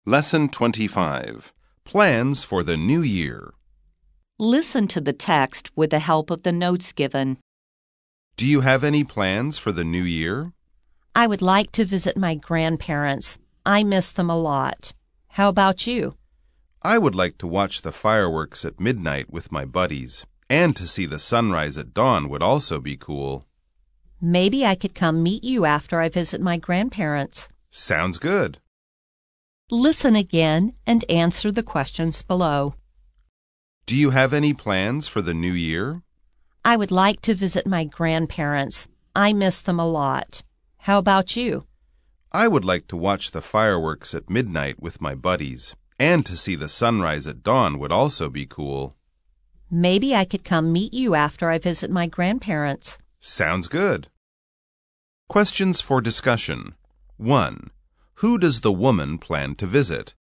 Lesson 25. Plans for the New Year. Listen to the text with the help of the notes given. Do you have any plans for the new year? I would like to visit my grandparents. I miss them a lot. How about you? I would like to watch the fireworks at midnight with my buddies, and to see the sunrise at dawn would also be cool. Maybe I could come meet you after I visit my grandparents. Sounds good. Listen again and answer the questions below. Do you have any plans for the new year? I would like to visit my grandparents. I miss them a lot. How about you? I would like to watch the fireworks at midnight with my buddies, and to see the sunrise at dawn would also be cool. Maybe I could come meet you after I visit my grandparents. Sounds good. Questions for discussion. 1. Who does the woman plan to visit?